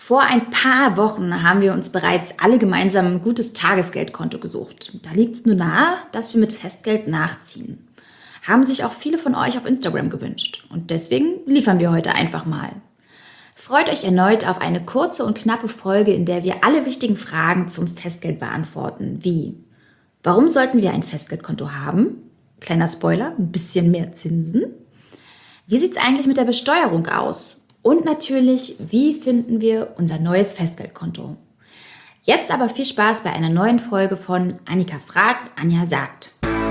Vor ein paar Wochen haben wir uns bereits alle gemeinsam ein gutes Tagesgeldkonto gesucht. Da liegt es nur nahe, dass wir mit Festgeld nachziehen. Haben sich auch viele von euch auf Instagram gewünscht. Und deswegen liefern wir heute einfach mal. Freut euch erneut auf eine kurze und knappe Folge, in der wir alle wichtigen Fragen zum Festgeld beantworten, wie: Warum sollten wir ein Festgeldkonto haben? Kleiner Spoiler, ein bisschen mehr Zinsen. Wie sieht es eigentlich mit der Besteuerung aus? Und natürlich, wie finden wir unser neues Festgeldkonto? Jetzt aber viel Spaß bei einer neuen Folge von Annika fragt, Anja sagt.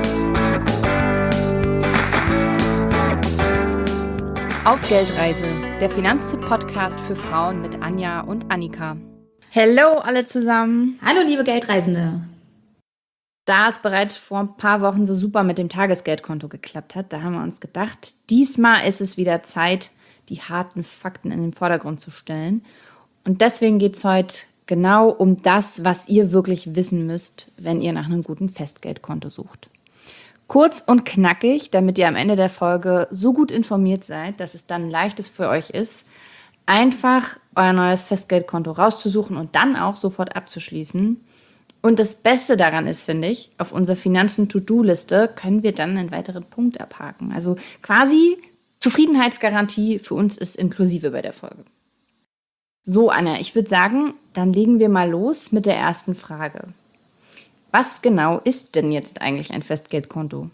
Auf Geldreise, der Finanztipp-Podcast für Frauen mit Anja und Annika. Hallo alle zusammen. Hallo liebe Geldreisende. Da es bereits vor ein paar Wochen so super mit dem Tagesgeldkonto geklappt hat, da haben wir uns gedacht, diesmal ist es wieder Zeit, die harten Fakten in den Vordergrund zu stellen. Und deswegen geht es heute genau um das, was ihr wirklich wissen müsst, wenn ihr nach einem guten Festgeldkonto sucht. Kurz und knackig, damit ihr am Ende der Folge so gut informiert seid, dass es dann leichtes für euch ist, einfach euer neues Festgeldkonto rauszusuchen und dann auch sofort abzuschließen. Und das Beste daran ist, finde ich, auf unserer Finanzen-To-Do-Liste können wir dann einen weiteren Punkt abhaken. Also quasi Zufriedenheitsgarantie für uns ist inklusive bei der Folge. So, Anja, ich würde sagen, dann legen wir mal los mit der ersten Frage. Was genau ist denn jetzt eigentlich ein Festgeldkonto?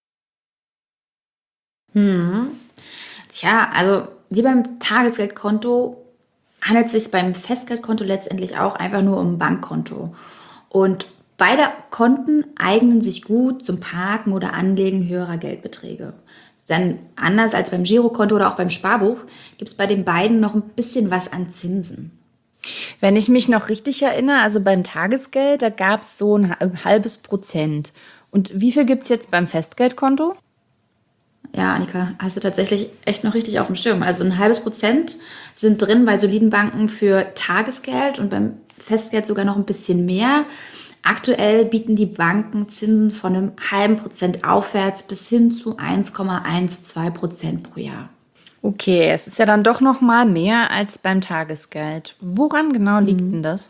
Tja, also wie beim Tagesgeldkonto handelt es sich beim Festgeldkonto letztendlich auch einfach nur um ein Bankkonto. Und beide Konten eignen sich gut zum Parken oder Anlegen höherer Geldbeträge. Denn anders als beim Girokonto oder auch beim Sparbuch gibt es bei den beiden noch ein bisschen was an Zinsen. Wenn ich mich noch richtig erinnere, also beim Tagesgeld, da gab es so ein halbes Prozent. Und wie viel gibt es jetzt beim Festgeldkonto? Ja, Annika, hast du tatsächlich echt noch richtig auf dem Schirm. Also ein halbes Prozent sind drin bei soliden Banken für Tagesgeld und beim Festgeld sogar noch ein bisschen mehr. Aktuell bieten die Banken Zinsen von einem halben Prozent aufwärts bis hin zu 1,12% pro Jahr. Okay, es ist ja dann doch noch mal mehr als beim Tagesgeld. Woran genau liegt denn das?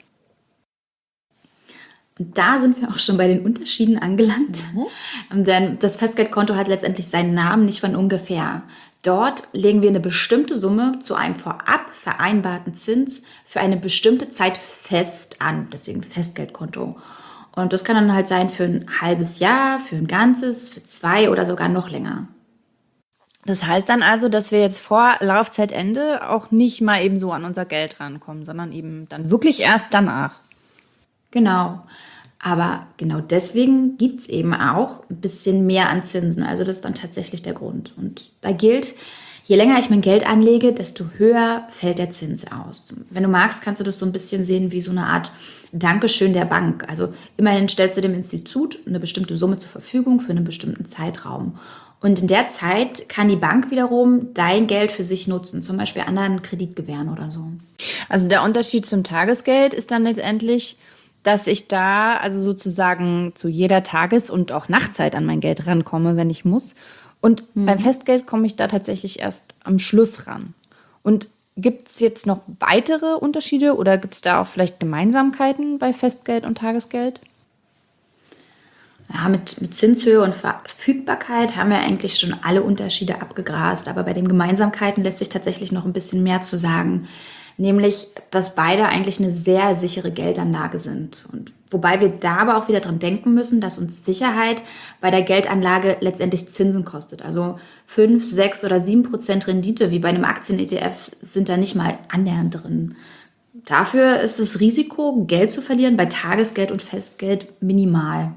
Und da sind wir auch schon bei den Unterschieden angelangt. Denn das Festgeldkonto hat letztendlich seinen Namen nicht von ungefähr. Dort legen wir eine bestimmte Summe zu einem vorab vereinbarten Zins für eine bestimmte Zeit fest an. Deswegen Festgeldkonto. Und das kann dann halt sein für ein halbes Jahr, für ein ganzes, für 2 oder sogar noch länger. Das heißt dann also, dass wir jetzt vor Laufzeitende auch nicht mal eben so an unser Geld rankommen, sondern eben dann wirklich erst danach. Genau. Aber genau deswegen gibt es eben auch ein bisschen mehr an Zinsen. Also das ist dann tatsächlich der Grund. Und da gilt, je länger ich mein Geld anlege, desto höher fällt der Zins aus. Wenn du magst, kannst du das so ein bisschen sehen wie so eine Art Dankeschön der Bank. Also immerhin stellst du dem Institut eine bestimmte Summe zur Verfügung für einen bestimmten Zeitraum. Und in der Zeit kann die Bank wiederum dein Geld für sich nutzen, zum Beispiel anderen Kredit gewähren oder so. Also der Unterschied zum Tagesgeld ist dann letztendlich, dass ich da also sozusagen zu jeder Tages- und auch Nachtzeit an mein Geld rankomme, wenn ich muss. Und beim Festgeld komme ich da tatsächlich erst am Schluss ran. Und gibt es jetzt noch weitere Unterschiede oder gibt es da auch vielleicht Gemeinsamkeiten bei Festgeld und Tagesgeld? Ja, mit Zinshöhe und Verfügbarkeit haben wir eigentlich schon alle Unterschiede abgegrast. Aber bei den Gemeinsamkeiten lässt sich tatsächlich noch ein bisschen mehr zu sagen. Nämlich, dass beide eigentlich eine sehr sichere Geldanlage sind. Und wobei wir da aber auch wieder dran denken müssen, dass uns Sicherheit bei der Geldanlage letztendlich Zinsen kostet. Also 5, 6 oder 7% Rendite wie bei einem Aktien-ETF sind da nicht mal annähernd drin. Dafür ist das Risiko, Geld zu verlieren, bei Tagesgeld und Festgeld minimal.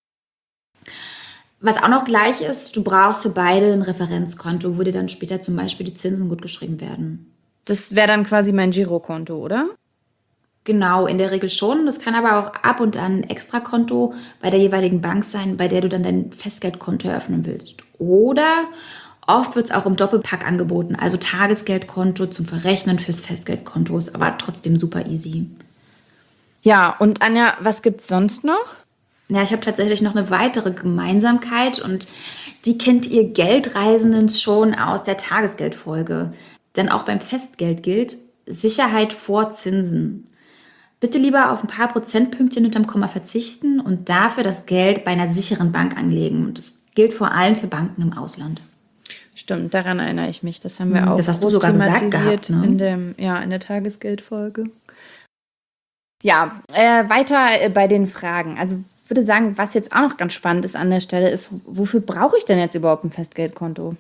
Was auch noch gleich ist, du brauchst für beide ein Referenzkonto, wo dir dann später zum Beispiel die Zinsen gut geschrieben werden. Das wäre dann quasi mein Girokonto, oder? Genau, in der Regel schon. Das kann aber auch ab und an ein Extrakonto bei der jeweiligen Bank sein, bei der du dann dein Festgeldkonto eröffnen willst. Oder oft wird es auch im Doppelpack angeboten, also Tagesgeldkonto zum Verrechnen fürs Festgeldkonto, ist aber trotzdem super easy. Ja, und Anja, was gibt's sonst noch? Ja, ich habe tatsächlich noch eine weitere Gemeinsamkeit und die kennt ihr Geldreisenden schon aus der Tagesgeldfolge. Denn auch beim Festgeld gilt, Sicherheit vor Zinsen. Bitte lieber auf ein paar Prozentpünktchen hinterm Komma verzichten und dafür das Geld bei einer sicheren Bank anlegen. Und das gilt vor allem für Banken im Ausland. Stimmt, daran erinnere ich mich. Das haben wir auch Das hast du groß sogar gesagt thematisiert gehabt, ne? in der Tagesgeldfolge. Ja, weiter bei den Fragen. Also ich würde sagen, was jetzt auch noch ganz spannend ist an der Stelle, ist, wofür brauche ich denn jetzt überhaupt ein Festgeldkonto?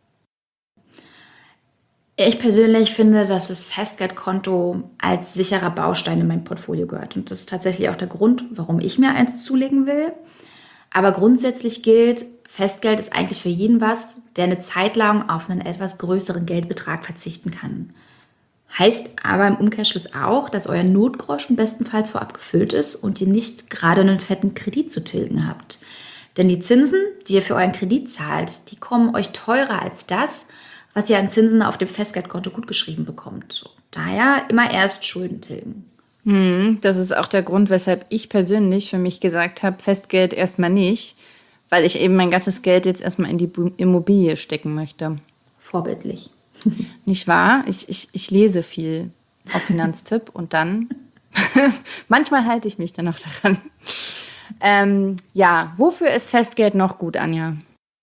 Ich persönlich finde, dass das Festgeldkonto als sicherer Baustein in mein Portfolio gehört. Und das ist tatsächlich auch der Grund, warum ich mir eins zulegen will. Aber grundsätzlich gilt, Festgeld ist eigentlich für jeden was, der eine Zeit lang auf einen etwas größeren Geldbetrag verzichten kann. Heißt aber im Umkehrschluss auch, dass euer Notgroschen bestenfalls vorab gefüllt ist und ihr nicht gerade einen fetten Kredit zu tilgen habt. Denn die Zinsen, die ihr für euren Kredit zahlt, die kommen euch teurer als das, was ihr an Zinsen auf dem Festgeldkonto gutgeschrieben bekommt. Daher immer erst Schulden tilgen. Das ist auch der Grund, weshalb ich persönlich für mich gesagt habe, Festgeld erstmal nicht, weil ich eben mein ganzes Geld jetzt erstmal in die Immobilie stecken möchte. Vorbildlich. Nicht wahr? Ich lese viel auf Finanztipp und dann, manchmal halte ich mich dann auch daran. Ja, wofür ist Festgeld noch gut, Anja?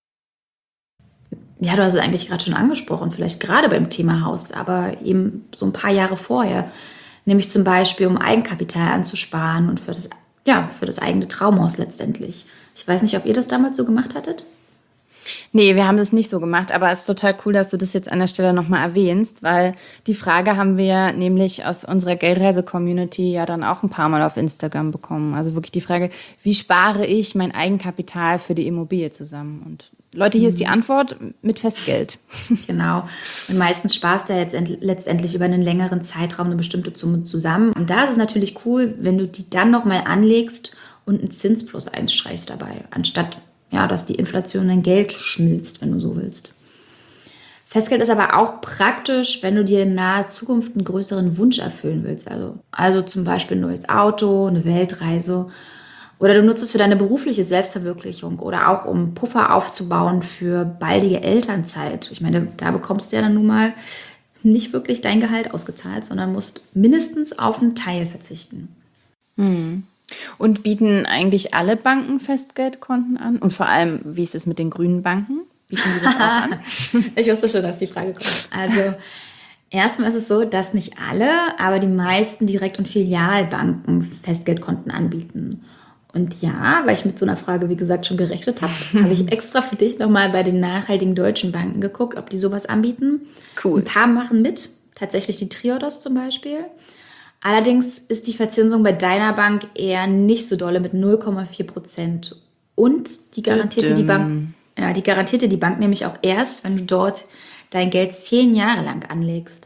Ja, du hast es eigentlich gerade schon angesprochen, vielleicht gerade beim Thema Haus, aber eben so ein paar Jahre vorher. Nämlich zum Beispiel, um Eigenkapital anzusparen und für das eigene Traumhaus letztendlich. Ich weiß nicht, ob ihr das damals so gemacht hattet? Nee, wir haben das nicht so gemacht, aber es ist total cool, dass du das jetzt an der Stelle nochmal erwähnst, weil die Frage haben wir nämlich aus unserer Geldreise-Community ja dann auch ein paar Mal auf Instagram bekommen. Also wirklich die Frage, wie spare ich mein Eigenkapital für die Immobilie zusammen? Und Leute, hier ist die Antwort: mit Festgeld. Genau. Und meistens sparst du ja jetzt letztendlich über einen längeren Zeitraum eine bestimmte Summe zusammen. Und da ist es natürlich cool, wenn du die dann nochmal anlegst und einen Zinsplus einstreichst dabei, anstatt dass die Inflation dein Geld schmilzt, wenn du so willst. Festgeld ist aber auch praktisch, wenn du dir in naher Zukunft einen größeren Wunsch erfüllen willst. Also zum Beispiel ein neues Auto, eine Weltreise. Oder du nutzt es für deine berufliche Selbstverwirklichung oder auch um Puffer aufzubauen für baldige Elternzeit. Ich meine, da bekommst du ja dann nun mal nicht wirklich dein Gehalt ausgezahlt, sondern musst mindestens auf einen Teil verzichten. Und bieten eigentlich alle Banken Festgeldkonten an? Und vor allem, wie ist es mit den grünen Banken? Bieten die das auch an? Ich wusste schon, dass die Frage kommt. Also erstmal ist es so, dass nicht alle, aber die meisten Direkt- und Filialbanken Festgeldkonten anbieten. Und ja, weil ich mit so einer Frage, wie gesagt, schon gerechnet habe, habe ich extra für dich nochmal bei den nachhaltigen deutschen Banken geguckt, ob die sowas anbieten. Cool. Ein paar machen mit, tatsächlich die Triodos zum Beispiel. Allerdings ist die Verzinsung bei deiner Bank eher nicht so dolle mit 0,4%. Und die garantierte die Bank nämlich auch erst, wenn du dort dein Geld 10 Jahre lang anlegst.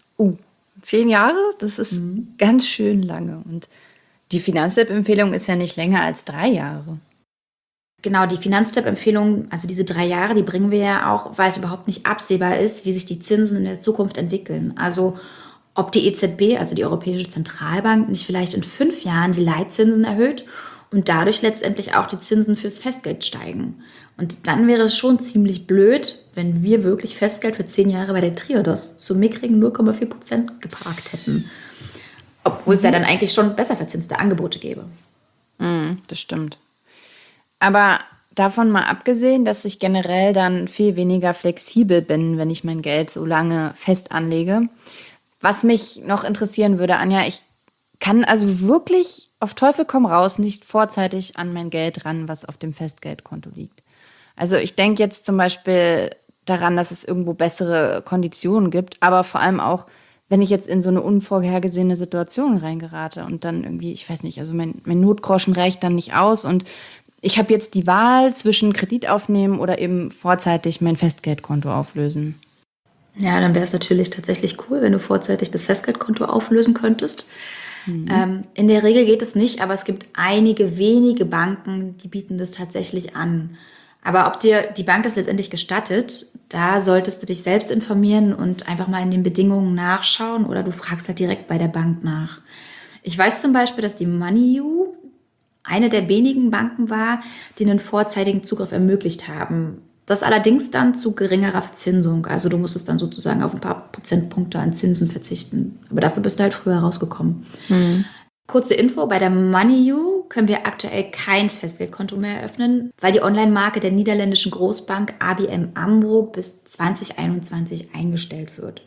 10 Jahre? Das ist ganz schön lange. Und die Finanztipp-Empfehlung ist ja nicht länger als 3 Jahre. Genau, die Finanztipp-Empfehlung, also diese 3 Jahre, die bringen wir ja auch, weil es überhaupt nicht absehbar ist, wie sich die Zinsen in der Zukunft entwickeln. Also ob die EZB, also die Europäische Zentralbank, nicht vielleicht in 5 Jahren die Leitzinsen erhöht und dadurch letztendlich auch die Zinsen fürs Festgeld steigen. Und dann wäre es schon ziemlich blöd, wenn wir wirklich Festgeld für 10 Jahre bei der Triodos zu mickrigen 0,4% geparkt hätten. Obwohl es ja dann eigentlich schon besser verzinste Angebote gäbe. Das stimmt. Aber davon mal abgesehen, dass ich generell dann viel weniger flexibel bin, wenn ich mein Geld so lange fest anlege. Was mich noch interessieren würde, Anja, ich kann also wirklich auf Teufel komm raus nicht vorzeitig an mein Geld ran, was auf dem Festgeldkonto liegt. Also ich denke jetzt zum Beispiel daran, dass es irgendwo bessere Konditionen gibt, aber vor allem auch, wenn ich jetzt in so eine unvorhergesehene Situation reingerate und dann irgendwie, ich weiß nicht, also mein Notgroschen reicht dann nicht aus und ich habe jetzt die Wahl zwischen Kredit aufnehmen oder eben vorzeitig mein Festgeldkonto auflösen. Ja, dann wäre es natürlich tatsächlich cool, wenn du vorzeitig das Festgeldkonto auflösen könntest. In der Regel geht es nicht, aber es gibt einige wenige Banken, die bieten das tatsächlich an. Aber ob dir die Bank das letztendlich gestattet, da solltest du dich selbst informieren und einfach mal in den Bedingungen nachschauen oder du fragst halt direkt bei der Bank nach. Ich weiß zum Beispiel, dass die MoneyU eine der wenigen Banken war, die einen vorzeitigen Zugriff ermöglicht haben. Das allerdings dann zu geringerer Verzinsung. Also du musstest dann sozusagen auf ein paar Prozentpunkte an Zinsen verzichten. Aber dafür bist du halt früher rausgekommen. Kurze Info, bei der MoneyU können wir aktuell kein Festgeldkonto mehr eröffnen, weil die Online-Marke der niederländischen Großbank ABN AMRO bis 2021 eingestellt wird.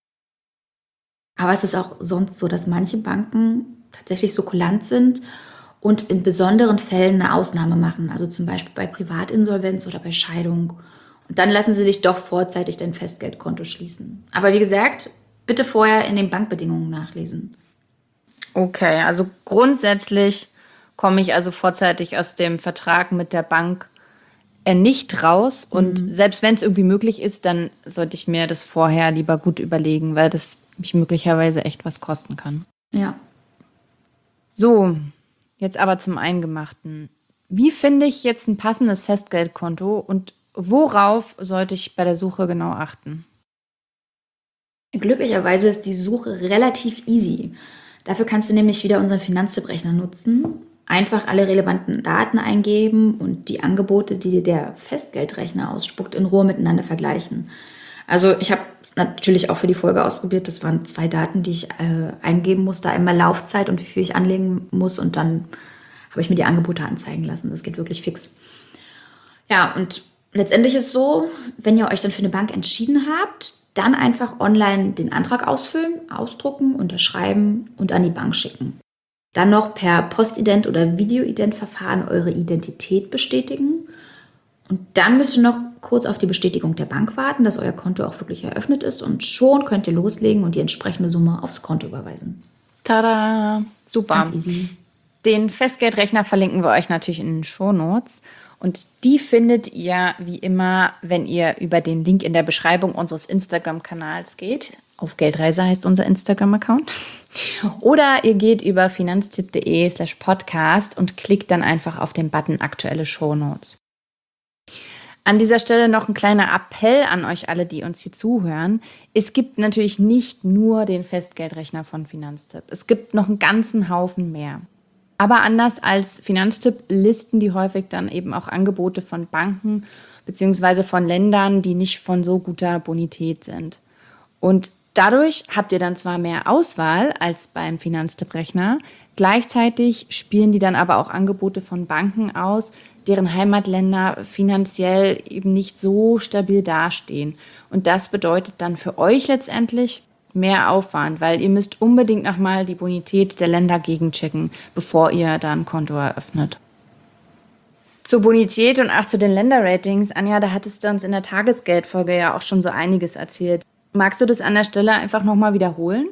Aber es ist auch sonst so, dass manche Banken tatsächlich so kulant sind und in besonderen Fällen eine Ausnahme machen, also zum Beispiel bei Privatinsolvenz oder bei Scheidung. Und dann lassen sie dich doch vorzeitig dein Festgeldkonto schließen. Aber wie gesagt, bitte vorher in den Bankbedingungen nachlesen. Okay, also grundsätzlich komme ich also vorzeitig aus dem Vertrag mit der Bank nicht raus. Und selbst wenn es irgendwie möglich ist, dann sollte ich mir das vorher lieber gut überlegen, weil das mich möglicherweise echt was kosten kann. Ja. So, jetzt aber zum Eingemachten. Wie finde ich jetzt ein passendes Festgeldkonto und worauf sollte ich bei der Suche genau achten? Glücklicherweise ist die Suche relativ easy. Dafür kannst du nämlich wieder unseren Finanztipp-Rechner nutzen. Einfach alle relevanten Daten eingeben und die Angebote, die dir der Festgeldrechner ausspuckt, in Ruhe miteinander vergleichen. Also ich habe es natürlich auch für die Folge ausprobiert. Das waren 2 Daten, die ich eingeben musste. Einmal Laufzeit und wie viel ich anlegen muss. Und dann habe ich mir die Angebote anzeigen lassen. Das geht wirklich fix. Ja, und letztendlich ist es so, wenn ihr euch dann für eine Bank entschieden habt, dann einfach online den Antrag ausfüllen, ausdrucken, unterschreiben und an die Bank schicken. Dann noch per Postident- oder Videoident-Verfahren eure Identität bestätigen. Und dann müsst ihr noch kurz auf die Bestätigung der Bank warten, dass euer Konto auch wirklich eröffnet ist. Und schon könnt ihr loslegen und die entsprechende Summe aufs Konto überweisen. Tada! Super. Ganz easy. Den Festgeldrechner verlinken wir euch natürlich in den Shownotes. Und die findet ihr wie immer, wenn ihr über den Link in der Beschreibung unseres Instagram-Kanals geht. Auf Geldreise heißt unser Instagram-Account. Oder ihr geht über finanztipp.de/podcast und klickt dann einfach auf den Button Aktuelle Shownotes. An dieser Stelle noch ein kleiner Appell an euch alle, die uns hier zuhören. Es gibt natürlich nicht nur den Festgeldrechner von Finanztipp. Es gibt noch einen ganzen Haufen mehr. Aber anders als Finanztipp listen die häufig dann eben auch Angebote von Banken bzw. von Ländern, die nicht von so guter Bonität sind. Und dadurch habt ihr dann zwar mehr Auswahl als beim Finanztipp-Rechner, gleichzeitig spielen die dann aber auch Angebote von Banken aus, deren Heimatländer finanziell eben nicht so stabil dastehen. Und das bedeutet dann für euch letztendlich mehr Aufwand, weil ihr müsst unbedingt nochmal die Bonität der Länder gegenchecken, bevor ihr da ein Konto eröffnet. Zur Bonität und auch zu den Länderratings, Anja, da hattest du uns in der Tagesgeldfolge ja auch schon so einiges erzählt. Magst du das an der Stelle einfach nochmal wiederholen?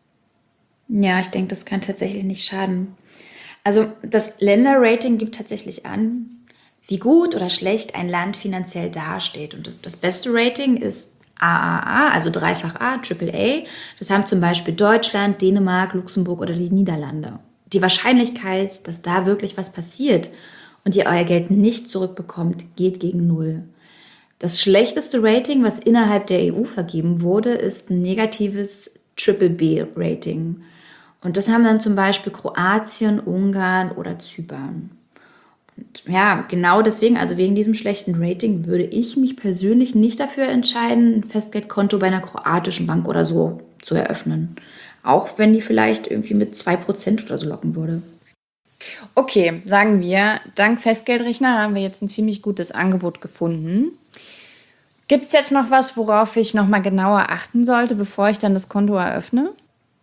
Ja, ich denke, das kann tatsächlich nicht schaden. Also das Länderrating gibt tatsächlich an, wie gut oder schlecht ein Land finanziell dasteht. Und das beste Rating ist AAA, also dreifach A, AAA. Das haben zum Beispiel Deutschland, Dänemark, Luxemburg oder die Niederlande. Die Wahrscheinlichkeit, dass da wirklich was passiert und ihr euer Geld nicht zurückbekommt, geht gegen 0. Das schlechteste Rating, was innerhalb der EU vergeben wurde, ist ein negatives BBB-Rating. Und das haben dann zum Beispiel Kroatien, Ungarn oder Zypern. Und ja, genau deswegen, also wegen diesem schlechten Rating, würde ich mich persönlich nicht dafür entscheiden, ein Festgeldkonto bei einer kroatischen Bank oder so zu eröffnen. Auch wenn die vielleicht irgendwie mit 2% oder so locken würde. Okay, sagen wir, dank Festgeldrechner haben wir jetzt ein ziemlich gutes Angebot gefunden. Gibt es jetzt noch was, worauf ich nochmal genauer achten sollte, bevor ich dann das Konto eröffne?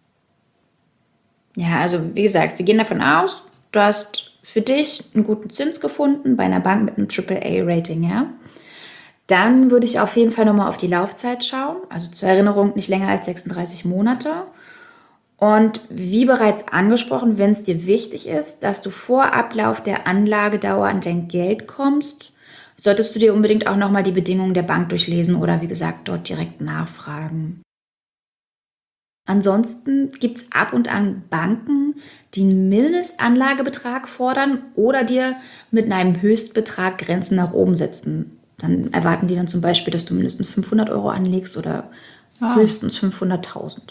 Ja, also wie gesagt, wir gehen davon aus, du hast für dich einen guten Zins gefunden bei einer Bank mit einem AAA-Rating, ja? Dann würde ich auf jeden Fall nochmal auf die Laufzeit schauen. Also zur Erinnerung nicht länger als 36 Monate. Und wie bereits angesprochen, wenn es dir wichtig ist, dass du vor Ablauf der Anlagedauer an dein Geld kommst, solltest du dir unbedingt auch nochmal die Bedingungen der Bank durchlesen oder wie gesagt dort direkt nachfragen. Ansonsten gibt es ab und an Banken, die einen Mindestanlagebetrag fordern oder dir mit einem Höchstbetrag Grenzen nach oben setzen. Dann erwarten die dann zum Beispiel, dass du mindestens 500 € anlegst oder höchstens 500.000.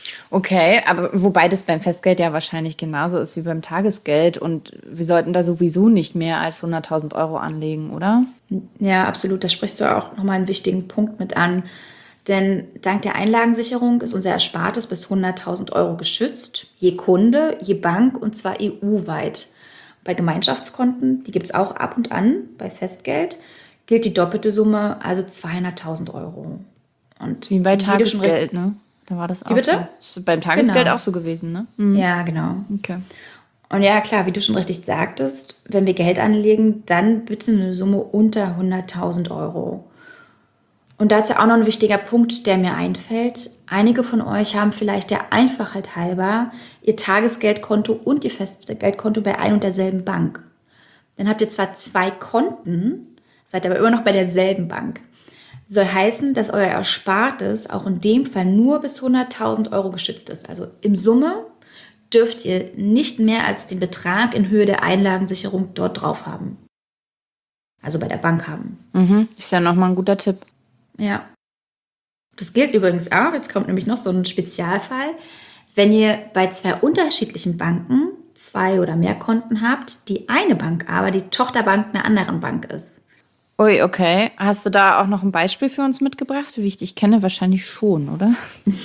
Okay, aber wobei das beim Festgeld ja wahrscheinlich genauso ist wie beim Tagesgeld und wir sollten da sowieso nicht mehr als 100.000 Euro anlegen, oder? Ja, absolut. Da sprichst du auch nochmal einen wichtigen Punkt mit an. Denn dank der Einlagensicherung ist unser Erspartes bis 100.000 Euro geschützt, je Kunde, je Bank und zwar EU-weit. Bei Gemeinschaftskonten, die gibt es auch ab und an, bei Festgeld gilt die doppelte Summe, also 200.000 Euro. Und Wie bei wie du schon Tagesgeld, ne? Da war das auch Wie bitte? so. Ist beim Tagesgeld Genau. auch so gewesen, ne? Ja, genau. Okay. Und ja, klar, wie du schon richtig sagtest, wenn wir Geld anlegen, dann bitte eine Summe unter 100.000 Euro. Und dazu auch noch ein wichtiger Punkt, der mir einfällt. Einige von euch haben vielleicht der Einfachheit halber ihr Tagesgeldkonto und ihr Festgeldkonto bei ein und derselben Bank. Dann habt ihr zwar 2 Konten, seid aber immer noch bei derselben Bank. Soll heißen, dass euer Erspartes auch in dem Fall nur bis 100.000 Euro geschützt ist. Also im Summe dürft ihr nicht mehr als den Betrag in Höhe der Einlagensicherung dort drauf haben. Also bei der Bank haben. Ist ja nochmal ein guter Tipp. Ja. Das gilt übrigens auch, jetzt kommt nämlich noch so ein Spezialfall, wenn ihr bei 2 unterschiedlichen Banken 2 oder mehr Konten habt, die eine Bank aber die Tochterbank einer anderen Bank ist. Ui, okay. Hast du da auch noch ein Beispiel für uns mitgebracht? Wie ich dich kenne, wahrscheinlich schon, oder?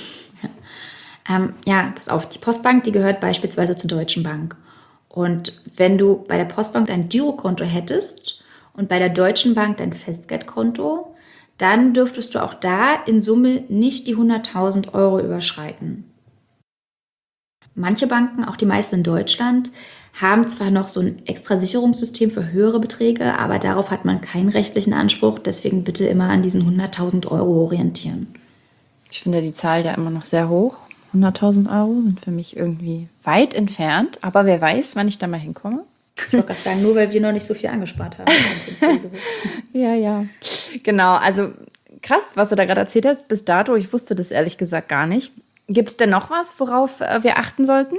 Ja, pass auf, die Postbank, die gehört beispielsweise zur Deutschen Bank. Und wenn du bei der Postbank dein Girokonto hättest und bei der Deutschen Bank dein Festgeldkonto, dann dürftest du auch da in Summe nicht die 100.000 Euro überschreiten. Manche Banken, auch die meisten in Deutschland, haben zwar noch so ein extra Sicherungssystem für höhere Beträge, aber darauf hat man keinen rechtlichen Anspruch. Deswegen bitte immer an diesen 100.000 Euro orientieren. Ich finde die Zahl ja immer noch sehr hoch. 100.000 Euro sind für mich irgendwie weit entfernt. Aber wer weiß, wann ich da mal hinkomme. Ich wollte gerade sagen, nur weil wir noch nicht so viel angespart haben. Ja. Genau, also krass, was du da gerade erzählt hast. Bis dato, ich wusste das ehrlich gesagt gar nicht. Gibt es denn noch was, worauf wir achten sollten?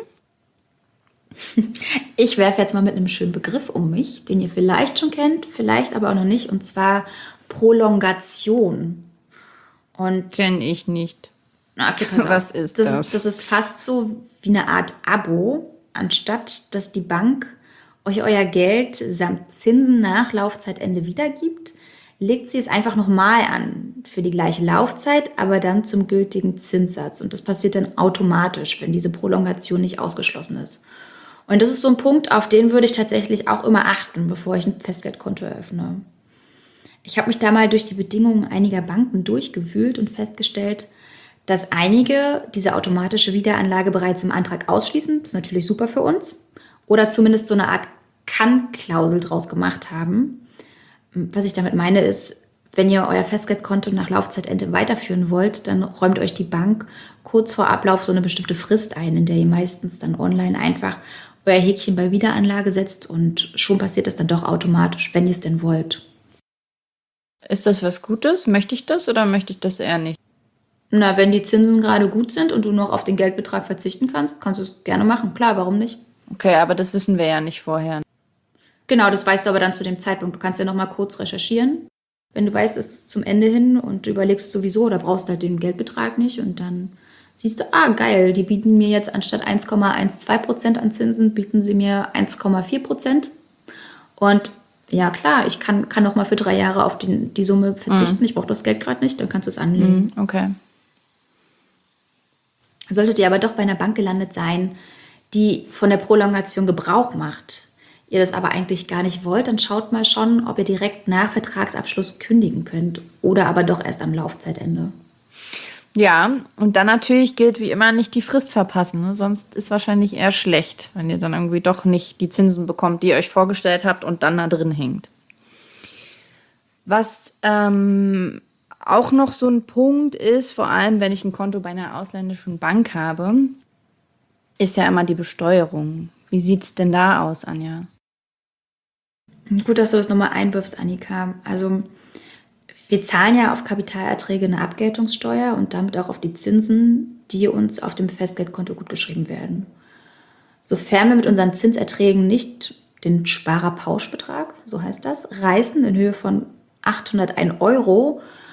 Ich werfe jetzt mal mit einem schönen Begriff um mich, den ihr vielleicht schon kennt, vielleicht aber auch noch nicht, und zwar Prolongation. Und Kenne ich nicht. okay, pass auf. Was ist das? Das ist fast so wie eine Art Abo, anstatt dass die Bank euch euer Geld samt Zinsen nach Laufzeitende wiedergibt, legt sie es einfach nochmal an für die gleiche Laufzeit, aber dann zum gültigen Zinssatz. Und das passiert dann automatisch, wenn diese Prolongation nicht ausgeschlossen ist. Und das ist so ein Punkt, auf den würde ich tatsächlich auch immer achten, bevor ich ein Festgeldkonto eröffne. Ich habe mich da mal durch die Bedingungen einiger Banken durchgewühlt und festgestellt, dass einige diese automatische Wiederanlage bereits im Antrag ausschließen. Das ist natürlich super für uns. Oder zumindest so eine Art Kann-Klausel draus gemacht haben. Was ich damit meine ist, wenn ihr euer Festgeldkonto nach Laufzeitende weiterführen wollt, dann räumt euch die Bank kurz vor Ablauf so eine bestimmte Frist ein, in der ihr meistens dann online einfach euer Häkchen bei Wiederanlage setzt und schon passiert das dann doch automatisch, wenn ihr es denn wollt. Ist das was Gutes? Möchte ich das oder möchte ich das eher nicht? Na, wenn die Zinsen gerade gut sind und du noch auf den Geldbetrag verzichten kannst, kannst du es gerne machen. Klar, warum nicht? Okay, aber das wissen wir ja nicht vorher. Genau, das weißt du aber dann zu dem Zeitpunkt. Du kannst ja noch mal kurz recherchieren. Wenn du weißt, es ist zum Ende hin und du überlegst sowieso oder brauchst halt den Geldbetrag nicht und dann siehst du, geil, die bieten mir jetzt anstatt 1,12% an Zinsen, bieten sie mir 1,4%. Und ja, klar, ich kann noch mal für 3 Jahre auf die Summe verzichten. Ich brauche das Geld gerade nicht, dann kannst du es anlegen. Okay. Solltet ihr aber doch bei einer Bank gelandet sein, die von der Prolongation Gebrauch macht, ihr das aber eigentlich gar nicht wollt, dann schaut mal schon, ob ihr direkt nach Vertragsabschluss kündigen könnt oder aber doch erst am Laufzeitende. Ja, und dann natürlich gilt wie immer nicht die Frist verpassen. Ne? Sonst ist wahrscheinlich eher schlecht, wenn ihr dann irgendwie doch nicht die Zinsen bekommt, die ihr euch vorgestellt habt und dann da drin hängt. Was auch noch so ein Punkt ist, vor allem wenn ich ein Konto bei einer ausländischen Bank habe, ist ja immer die Besteuerung. Wie sieht es denn da aus, Anja? Gut, dass du das nochmal einwirfst, Annika. Also wir zahlen ja auf Kapitalerträge eine Abgeltungssteuer und damit auch auf die Zinsen, die uns auf dem Festgeldkonto gutgeschrieben werden. Sofern wir mit unseren Zinserträgen nicht den Sparerpauschbetrag, so heißt das, reißen in Höhe von 801 Euro,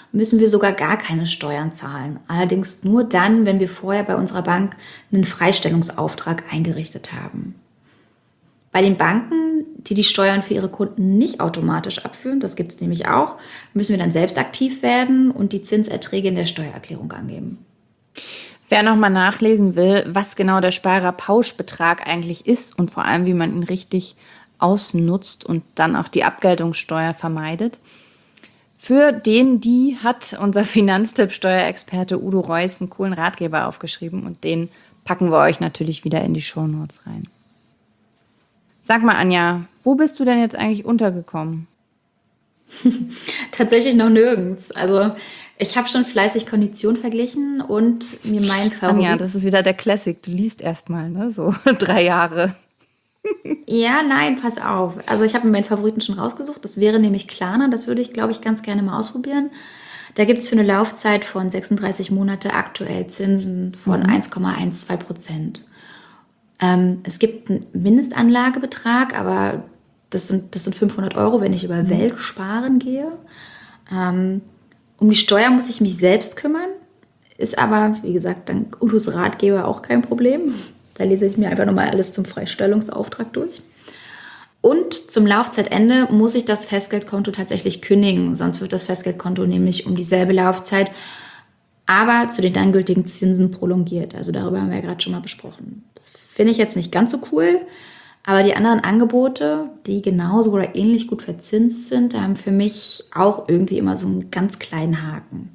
müssen wir sogar gar keine Steuern zahlen. Allerdings nur dann, wenn wir vorher bei unserer Bank einen Freistellungsauftrag eingerichtet haben. Bei den Banken, die die Steuern für ihre Kunden nicht automatisch abführen, das gibt es nämlich auch, müssen wir dann selbst aktiv werden und die Zinserträge in der Steuererklärung angeben. Wer nochmal nachlesen will, was genau der Sparerpauschbetrag eigentlich ist und vor allem, wie man ihn richtig ausnutzt und dann auch die Abgeltungssteuer vermeidet, für die hat unser Finanztipp-Steuerexperte Udo Reuss einen coolen Ratgeber aufgeschrieben und den packen wir euch natürlich wieder in die Shownotes rein. Sag mal, Anja, wo bist du denn jetzt eigentlich untergekommen? Tatsächlich noch nirgends. Also ich habe schon fleißig Kondition verglichen und mir meinen Favorit... Anja, das ist wieder der Classic. Du liest erstmal, ne? So 3 Jahre. Ja, nein, pass auf. Also ich habe mir meinen Favoriten schon rausgesucht. Das wäre nämlich Klarna. Das würde ich, glaube ich, ganz gerne mal ausprobieren. Da gibt es für eine Laufzeit von 36 Monate aktuell Zinsen von 1,12%. Es gibt einen Mindestanlagebetrag, aber das sind 500 Euro, wenn ich über Welt sparen gehe. Um die Steuer muss ich mich selbst kümmern. Ist aber, wie gesagt, dank Udos Ratgeber auch kein Problem. Da lese ich mir einfach nochmal alles zum Freistellungsauftrag durch. Und zum Laufzeitende muss ich das Festgeldkonto tatsächlich kündigen. Sonst wird das Festgeldkonto nämlich um dieselbe Laufzeit, aber zu den dann gültigen Zinsen prolongiert. Also darüber haben wir ja gerade schon mal besprochen. Das finde ich jetzt nicht ganz so cool. Aber die anderen Angebote, die genauso oder ähnlich gut verzinst sind, haben für mich auch irgendwie immer so einen ganz kleinen Haken.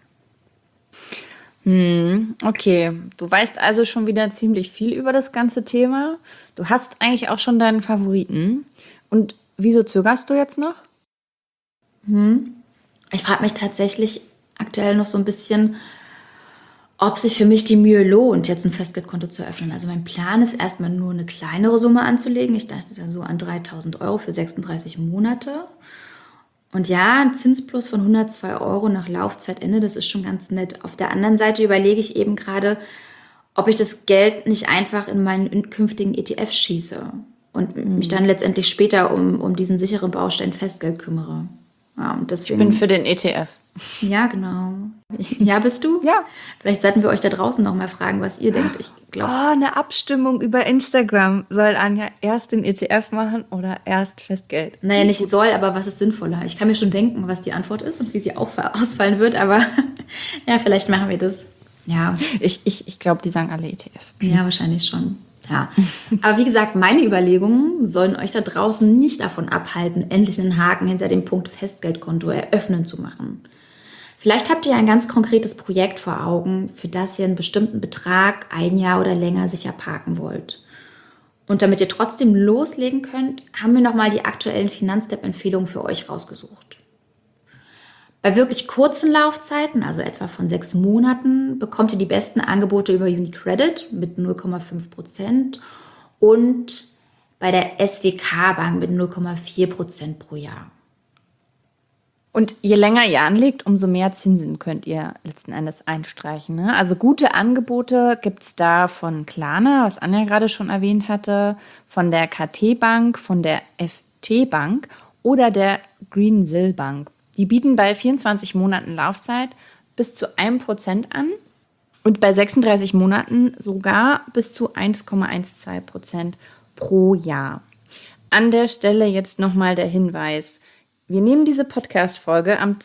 Okay, du weißt also schon wieder ziemlich viel über das ganze Thema. Du hast eigentlich auch schon deinen Favoriten. Und wieso zögerst du jetzt noch? Ich frage mich tatsächlich aktuell noch so ein bisschen, ob sich für mich die Mühe lohnt, jetzt ein Festgeldkonto zu öffnen. Also mein Plan ist erstmal nur eine kleinere Summe anzulegen. Ich dachte da so an 3.000 Euro für 36 Monate. Und ja, ein Zinsplus von 102 Euro nach Laufzeitende, das ist schon ganz nett. Auf der anderen Seite überlege ich eben gerade, ob ich das Geld nicht einfach in meinen künftigen ETF schieße und mich dann letztendlich später um diesen sicheren Baustein Festgeld kümmere. Ja, und deswegen, Ich bin für den ETF. Ja, genau. Ja, bist du? Ja. Vielleicht sollten wir euch da draußen noch mal fragen, was ihr denkt. Ich glaube, Eine Abstimmung über Instagram. Soll Anja erst den ETF machen oder erst Festgeld? naja, nicht soll, aber was ist sinnvoller? Ich kann mir schon denken, was die Antwort ist und wie sie ausfallen wird, aber ja, vielleicht machen wir das. Ja, Ich glaube, die sagen alle ETF. ja, wahrscheinlich schon. Ja. Aber wie gesagt, meine Überlegungen sollen euch da draußen nicht davon abhalten, endlich einen Haken hinter dem Punkt Festgeldkonto eröffnen zu machen. Vielleicht habt ihr ein ganz konkretes Projekt vor Augen, für das ihr einen bestimmten Betrag 1 Jahr oder länger sicher parken wollt. Und damit ihr trotzdem loslegen könnt, haben wir nochmal die aktuellen Finanztipp-Empfehlungen für euch rausgesucht. Bei wirklich kurzen Laufzeiten, also etwa von 6 Monaten, bekommt ihr die besten Angebote über UniCredit mit 0,5% und bei der SWK Bank mit 0,4% pro Jahr. Und je länger ihr anlegt, umso mehr Zinsen könnt ihr letzten Endes einstreichen. Ne? Also gute Angebote gibt es da von Klarna, was Anja gerade schon erwähnt hatte, von der KT Bank, von der FT Bank oder der Greensill Bank. Die bieten bei 24 Monaten Laufzeit bis zu 1% an und bei 36 Monaten sogar bis zu 1,12% pro Jahr. An der Stelle jetzt nochmal der Hinweis. Wir nehmen diese Podcast-Folge am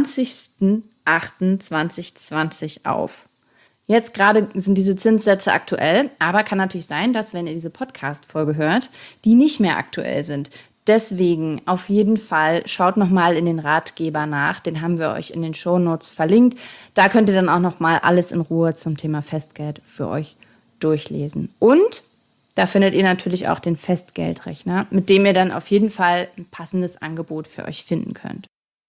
20.08.2020 auf. Jetzt gerade sind diese Zinssätze aktuell, aber kann natürlich sein, dass, wenn ihr diese Podcast-Folge hört, die nicht mehr aktuell sind. Deswegen auf jeden Fall schaut nochmal in den Ratgeber nach. Den haben wir euch in den Shownotes verlinkt. Da könnt ihr dann auch nochmal alles in Ruhe zum Thema Festgeld für euch durchlesen. Und da findet ihr natürlich auch den Festgeldrechner, mit dem ihr dann auf jeden Fall ein passendes Angebot für euch finden könnt.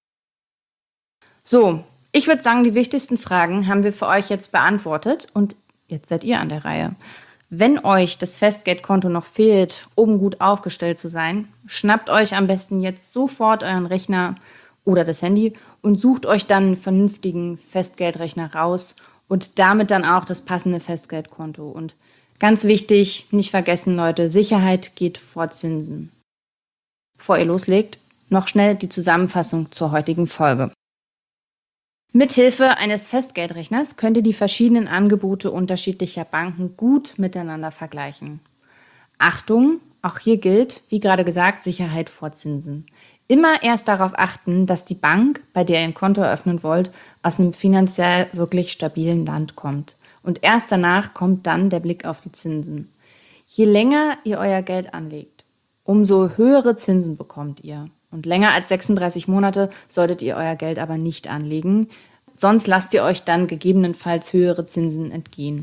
So, ich würde sagen, die wichtigsten Fragen haben wir für euch jetzt beantwortet und jetzt seid ihr an der Reihe. Wenn euch das Festgeldkonto noch fehlt, um gut aufgestellt zu sein, schnappt euch am besten jetzt sofort euren Rechner oder das Handy und sucht euch dann einen vernünftigen Festgeldrechner raus und damit dann auch das passende Festgeldkonto. Und ganz wichtig, nicht vergessen, Leute, Sicherheit geht vor Zinsen. Bevor ihr loslegt, noch schnell die Zusammenfassung zur heutigen Folge. Mithilfe eines Festgeldrechners könnt ihr die verschiedenen Angebote unterschiedlicher Banken gut miteinander vergleichen. Achtung, auch hier gilt, wie gerade gesagt, Sicherheit vor Zinsen. Immer erst darauf achten, dass die Bank, bei der ihr ein Konto eröffnen wollt, aus einem finanziell wirklich stabilen Land kommt. Und erst danach kommt dann der Blick auf die Zinsen. Je länger ihr euer Geld anlegt, umso höhere Zinsen bekommt ihr. Und länger als 36 Monate solltet ihr euer Geld aber nicht anlegen, sonst lasst ihr euch dann gegebenenfalls höhere Zinsen entgehen.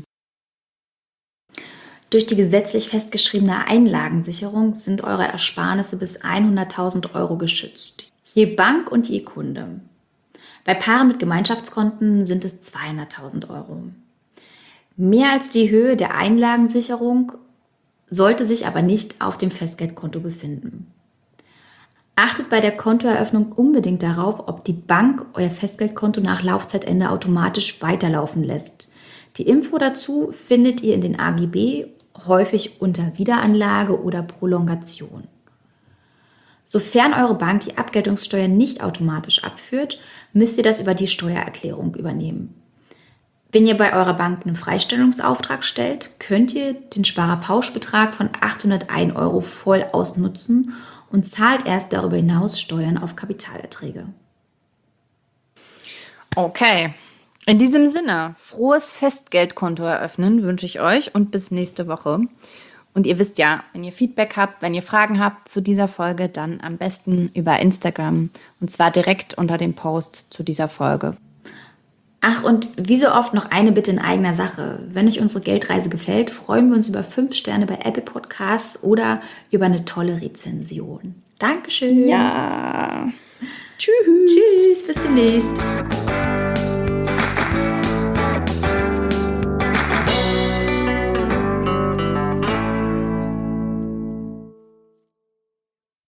Durch die gesetzlich festgeschriebene Einlagensicherung sind eure Ersparnisse bis 100.000 Euro geschützt. Je Bank und je Kunde. Bei Paaren mit Gemeinschaftskonten sind es 200.000 Euro. Mehr als die Höhe der Einlagensicherung sollte sich aber nicht auf dem Festgeldkonto befinden. Achtet bei der Kontoeröffnung unbedingt darauf, ob die Bank euer Festgeldkonto nach Laufzeitende automatisch weiterlaufen lässt. Die Info dazu findet ihr in den AGB, häufig unter Wiederanlage oder Prolongation. Sofern eure Bank die Abgeltungssteuer nicht automatisch abführt, müsst ihr das über die Steuererklärung übernehmen. Wenn ihr bei eurer Bank einen Freistellungsauftrag stellt, könnt ihr den Sparerpauschbetrag von 801 Euro voll ausnutzen und zahlt erst darüber hinaus Steuern auf Kapitalerträge. Okay, in diesem Sinne, frohes Festgeldkonto eröffnen wünsche ich euch und bis nächste Woche. Und ihr wisst ja, wenn ihr Feedback habt, wenn ihr Fragen habt zu dieser Folge, dann am besten über Instagram und zwar direkt unter dem Post zu dieser Folge. Ach, und wie so oft noch eine Bitte in eigener Sache. Wenn euch unsere Geldreise gefällt, freuen wir uns über 5 Sterne bei Apple Podcasts oder über eine tolle Rezension. Dankeschön. Ja. Tschüss. Bis demnächst.